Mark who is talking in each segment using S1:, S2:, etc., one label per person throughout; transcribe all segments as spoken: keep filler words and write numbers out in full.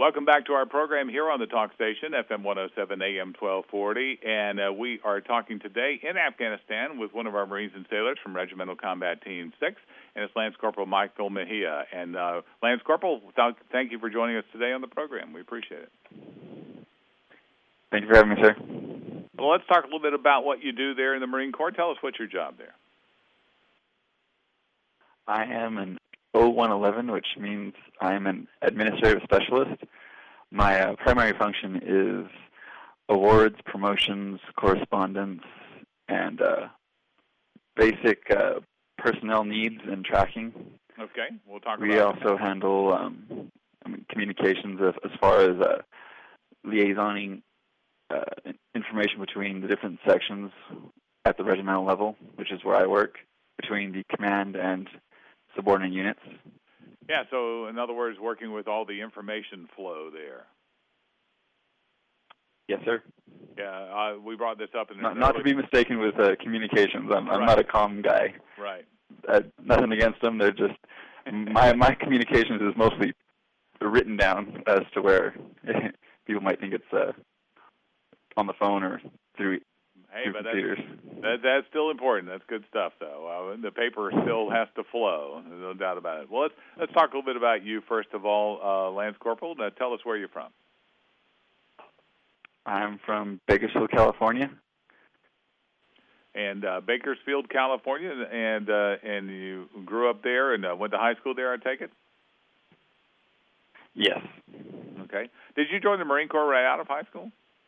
S1: Welcome back to our program here on the Talk Station, F M one oh seven, A M twelve forty, and uh, we are talking today in Afghanistan with one of our Marines and sailors from Regimental Combat Team six, and it's Lance Corporal Michael Mejia. And uh, Lance Corporal, th- thank you for joining us today on the program. We appreciate it.
S2: Thank you for having me, sir.
S1: Well, let's talk a little bit about what you do there in the Marine Corps. Tell us what's your job there.
S2: I am an O one eleven, which means I'm an administrative specialist. My uh, primary function is awards, promotions, correspondence, and uh, basic uh, personnel needs and tracking.
S1: Okay, we'll talk about
S2: We also handle um, I mean, communications as, as far as uh, liaisoning uh, information between the different sections at the regimental level, which is where I work, between the command and subordinate units.
S1: Yeah, so in other words, working with all the information flow there.
S2: Yes, sir.
S1: Yeah, uh, we brought this up in
S2: not, not to be mistaken with uh, communications. I'm, I'm
S1: right.
S2: not a comm guy.
S1: Right.
S2: Uh, nothing against them. They're just my my communications is mostly written down as to where people might think it's uh, on the phone or through.
S1: Hey, but that's, that, that's still important. That's good stuff, though. Uh, the paper still has to flow, no doubt about it. Well, let's let's talk a little bit about you first of all, uh, Lance Corporal. Now, tell us where you're from.
S2: I'm from Bakersfield, California.
S1: And uh, Bakersfield, California, and uh, and you grew up there and uh, went to high school there, I take it?
S2: Yes.
S1: Okay. Did you join the Marine Corps right out of high school?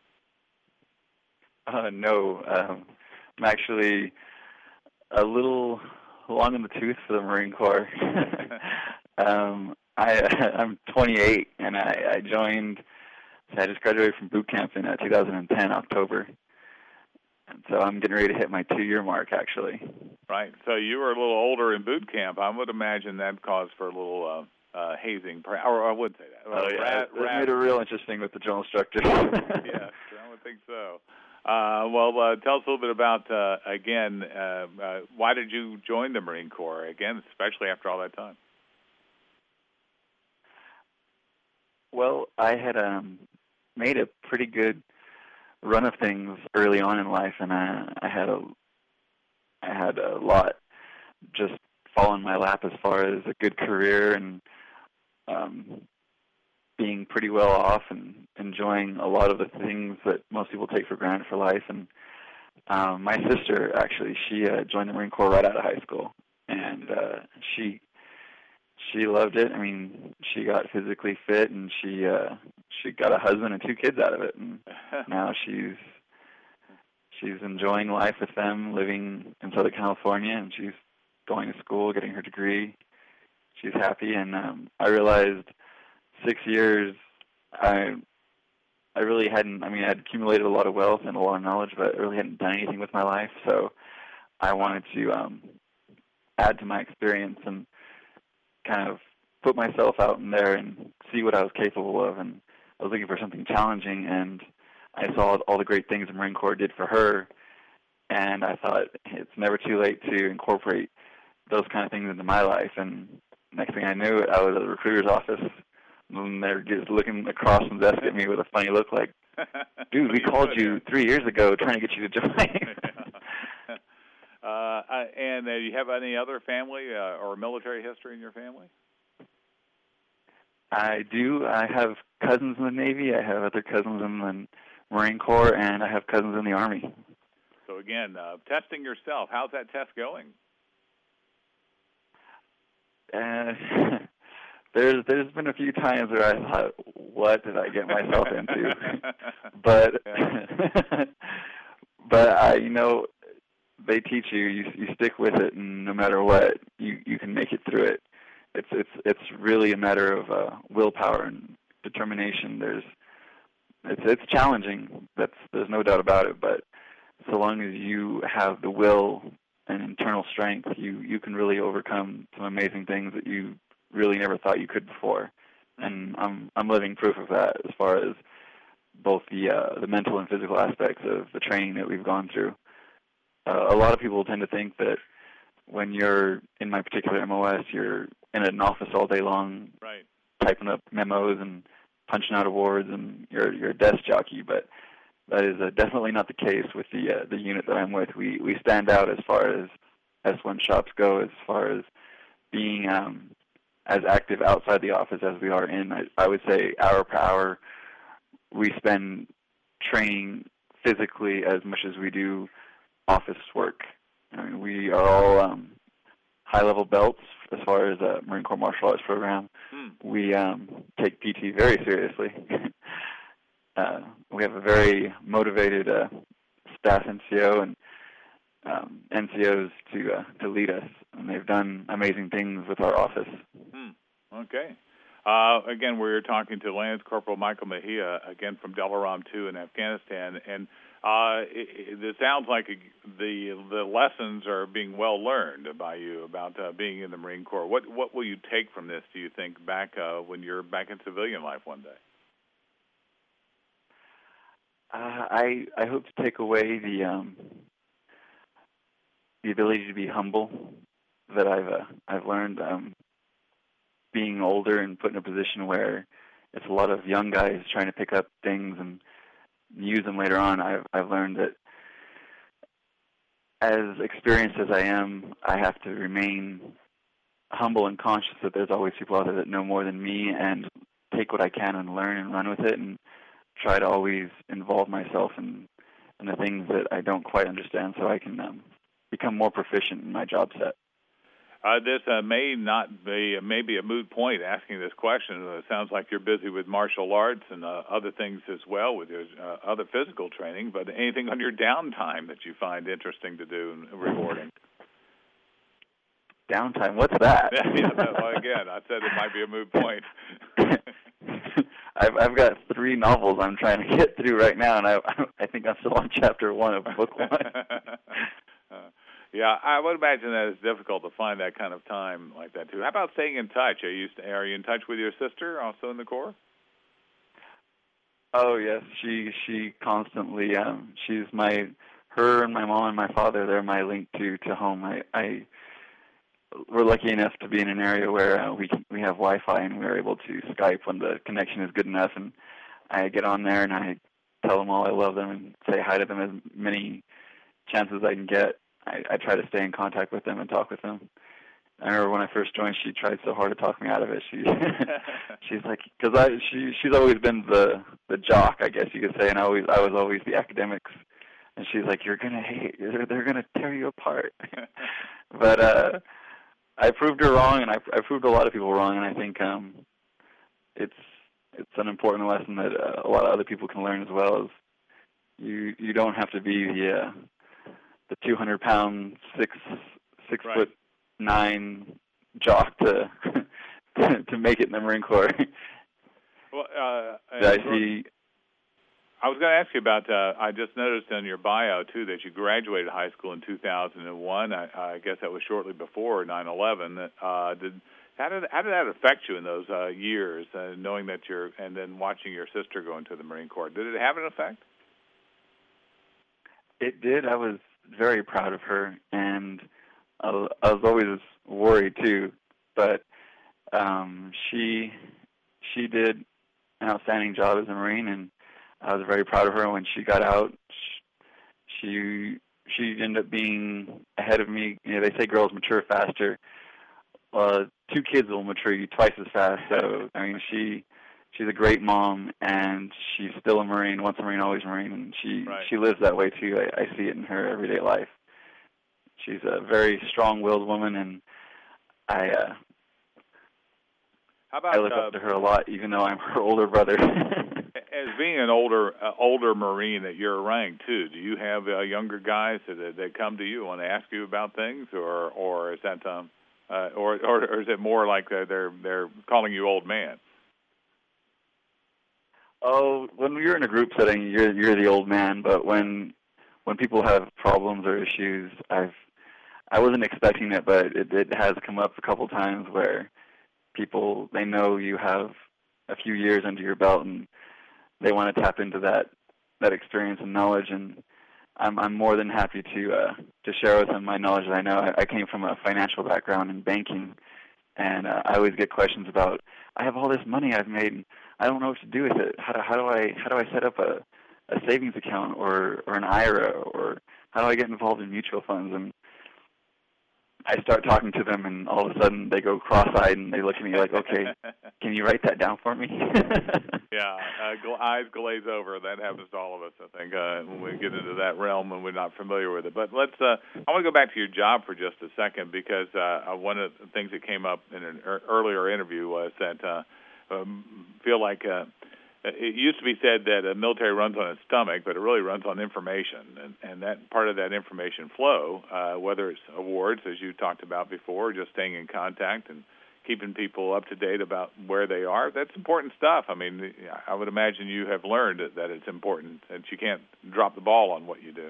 S2: Uh, no, um, I'm actually a little long in the tooth for the Marine Corps. um, I, I'm twenty-eight, and I, I joined, I just graduated from boot camp in uh, two thousand ten, October. And so I'm getting ready to hit my two-year mark, actually.
S1: Right. So you were a little older in boot camp. I would imagine that caused for a little uh, uh, hazing, or I wouldn't say that.
S2: Oh,
S1: uh,
S2: yeah.
S1: Rat,
S2: it
S1: rat.
S2: made it real interesting with the drill instructor.
S1: Yeah, I would think so. Uh, well, uh, tell us a little bit about, uh, again, uh, uh, why did you join the Marine Corps, again, especially after all that time?
S2: Well, I had um, made a pretty good run of things early on in life, and I, I had a, I had a lot just fall in my lap as far as a good career and um, being pretty well off and enjoying a lot of the things that most people take for granted for life. And um, my sister, actually, she uh, joined the Marine Corps right out of high school, and uh, she she loved it. I mean, she got physically fit, and she uh, she got a husband and two kids out of it, and now she's she's enjoying life with them, living in Southern California, and she's going to school, getting her degree. She's happy, and um, I realized six years, I I really hadn't, I mean, I had accumulated a lot of wealth and a lot of knowledge, but I really hadn't done anything with my life, so I wanted to um, add to my experience and kind of put myself out in there and see what I was capable of, and I was looking for something challenging, and I saw all the great things the Marine Corps did for her, and I thought, it's never too late to incorporate those kind of things into my life, and next thing I knew, I was at the recruiter's office, and they're just looking across from the desk at me with a funny look like, dude, we called you three years ago trying to get you to join.
S1: uh, and uh, do you have any other family uh, or military history in your family?
S2: I do. I have cousins in the Navy. I have other cousins in the Marine Corps, and I have cousins in the Army.
S1: So again, uh, testing yourself, how's that test going?
S2: Uh, there's there's been a few times where I thought, what did I get myself into? but but I, you know, they teach you, you you stick with it, and no matter what, you you can make it through it. It's it's it's really a matter of uh, willpower and determination. There's it's it's challenging. That's there's no doubt about it. But so long as you have the will and internal strength, you you can really overcome some amazing things that you really never thought you could before. And I'm I'm living proof of that as far as both the uh, the mental and physical aspects of the training that we've gone through. Uh, a lot of people tend to think that when you're in my particular M O S, you're in an office all day long,
S1: right,
S2: typing up memos and punching out awards and you're you're a desk jockey, but that is uh, definitely not the case with the uh, the unit that I'm with. We we stand out as far as S one shops go, as far as being um, as active outside the office as we are in. I, I would say hour per hour, we spend training physically as much as we do office work. I mean, we are all um, high-level belts as far as a Marine Corps martial arts program. Hmm. We um, take P T very seriously. uh, we have a very motivated uh, staff N C O and um, N C Os to uh, to lead us, and they've done amazing things with our office.
S1: Hmm. Okay. Uh, again, we're talking to Lance Corporal Michael Mejia, again from Dalaram two in Afghanistan, and uh, it, it sounds like the the lessons are being well learned by you about uh, being in the Marine Corps. What what will you take from this, do you think, back uh, when you're back in civilian life one day?
S2: Uh, I I hope to take away the um, the ability to be humble that I've uh, I've learned. Um, being older and put in a position where it's a lot of young guys trying to pick up things and use them later on, I've, I've learned that as experienced as I am, I have to remain humble and conscious that there's always people out there that know more than me, and take what I can and learn and run with it, and try to always involve myself in, in the things that I don't quite understand so I can um, become more proficient in my job set.
S1: Uh, this uh, may not be, maybe a moot point asking this question. Uh, it sounds like you're busy with martial arts and uh, other things as well with your uh, other physical training, but anything on your downtime that you find interesting to do and rewarding?
S2: Downtime? What's that?
S1: yeah, well, again, I said it might be a moot point.
S2: I've, I've got three novels I'm trying to get through right now, and I, I think I'm still on chapter one of book one.
S1: uh, Yeah, I would imagine that it's difficult to find that kind of time like that, too. How about staying in touch? Are you, are you in touch with your sister, also in the Corps?
S2: Oh, yes. She she constantly, um, she's my, her and my mom and my father, they're my link to, to home. I, I, we're lucky enough to be in an area where uh, we can, we have Wi-Fi, and we're able to Skype when the connection is good enough. And I get on there, and I tell them all I love them and say hi to them as many chances as I can get. I, I try to stay in contact with them and talk with them. I remember when I first joined, she tried so hard to talk me out of it. She, she's like, because I, she, she's always been the the jock, I guess you could say, and I always, I was always the academics. And she's like, you're gonna hate, they're, they're gonna tear you apart. But uh, I proved her wrong, and I, I proved a lot of people wrong. And I think um, it's it's an important lesson that uh, a lot of other people can learn as well. Is you you don't have to be the uh, the two hundred pound, six six
S1: right.
S2: foot nine jock to to make it in the Marine Corps.
S1: Well, uh,
S2: I see.
S1: I was going to ask you about. Uh, I just noticed on your bio too that you graduated high school in two thousand one. I, I guess that was shortly before nine eleven. Uh, did how did how did that affect you in those uh, years, uh, knowing that you're and then watching your sister go into the Marine Corps? Did it have an effect?
S2: It did. I was very proud of her, and I was always worried too. But um, she she did an outstanding job as a Marine, and I was very proud of her. When she got out, she she ended up being ahead of me. You know, they say girls mature faster. Uh, two kids will mature you twice as fast. So I mean, she she's a great mom, and she's still a Marine. Once a Marine, always a Marine, and she
S1: right.
S2: she lives that way too. I, I see it in her everyday life. She's a very strong-willed woman, and I uh,
S1: How about,
S2: I look
S1: uh,
S2: up to her a lot, even though I'm her older brother.
S1: As being an older uh, older Marine at your rank too, do you have uh, younger guys that that come to you and ask you about things, or or is that um uh, or, or or is it more like they're they're, they're calling you old man?
S2: Oh, when you're in a group setting, you're you're the old man. But when when people have problems or issues, I've I wasn't expecting it, but it, it has come up a couple times where people, they know you have a few years under your belt, and they want to tap into that that experience and knowledge. And I'm I'm more than happy to uh, to share with them my knowledge that I know. I, I came from a financial background in banking, And uh, I always get questions about, I have all this money I've made, and I don't know what to do with it. How do, how do I how do I set up a, a savings account or, or an I R A, or how do I get involved in mutual funds? And I start talking to them, and all of a sudden they go cross-eyed, and they look at me like, okay, can you write that down for me?
S1: Yeah, uh, gl- eyes glaze over. That happens to all of us, I think, uh, when we get into that realm and we're not familiar with it. But let's. Uh, I want to go back to your job for just a second, because uh, one of the things that came up in an er- earlier interview was that uh, um, feel like uh, it used to be said that a military runs on its stomach, but it really runs on information, and, and that part of that information flow, uh, whether it's awards, as you talked about before, or just staying in contact and keeping people up to date about where they are, that's important stuff. I mean, I would imagine you have learned that it's important, that you can't drop the ball on what you do.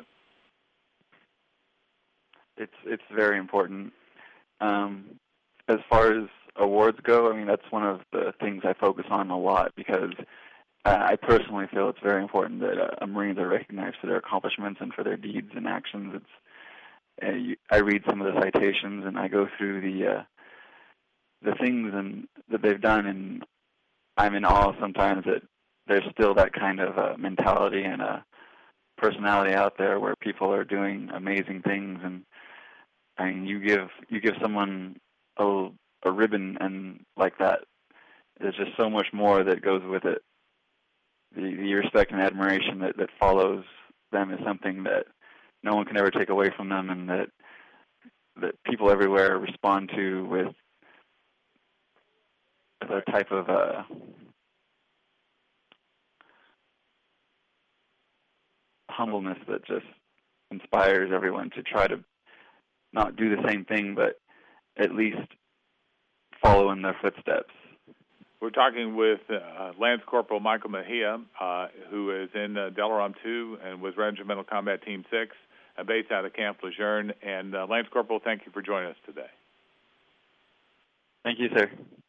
S2: It's it's very important. Um, as far as awards go, I mean, that's one of the things I focus on a lot, because uh, I personally feel it's very important that uh, Marines are recognized for their accomplishments and for their deeds and actions. It's uh, you, I read some of the citations, and I go through the uh, the things and that they've done, and I'm in awe sometimes that there's still that kind of uh, mentality and a personality out there where people are doing amazing things. And I mean, you give you give someone a, a ribbon and like that, there's just so much more that goes with it. The, the respect and admiration that, that follows them is something that no one can ever take away from them, and that that people everywhere respond to with a type of uh, humbleness that just inspires everyone to try to not do the same thing, but at least follow in their footsteps.
S1: We're talking with uh, Lance Corporal Michael Mejia, uh, who is in uh, Delaram two and was Regimental Combat Team six, uh, based out of Camp Lejeune. And uh, Lance Corporal, thank you for joining us today.
S2: Thank you, sir.